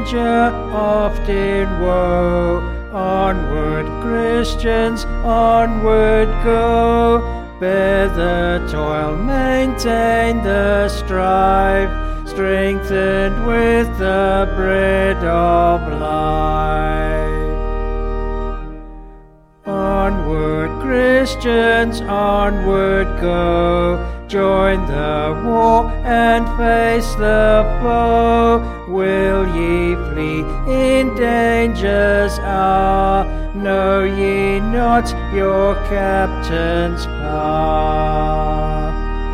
danger, oft in woe. Onward, Christians, onward go. Bear the toil, maintain the strife, strengthened with the bread of life. Onward, Christians, onward go. Join the war and face the foe. Will ye flee in danger's hour? Know ye not your captain's power?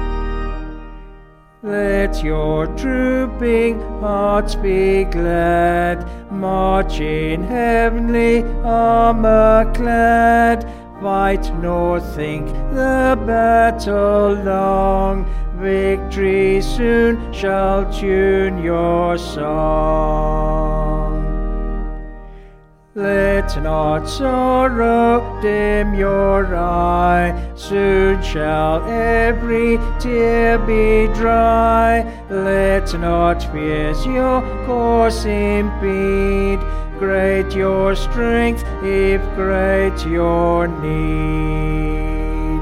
Let your trooping hearts be glad, march in heavenly armor clad. Fight nor think the battle long, victory soon shall tune your song. Let not sorrow dim your eye, soon shall every tear be dry. Let not fears your course impede, great your strength if great your need.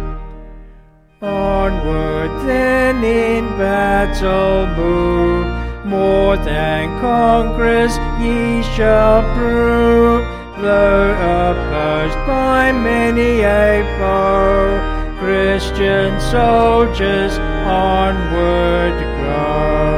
Onward then in battle move, more than conquerors ye shall prove. Though opposed by many a foe, Christian soldiers onward go.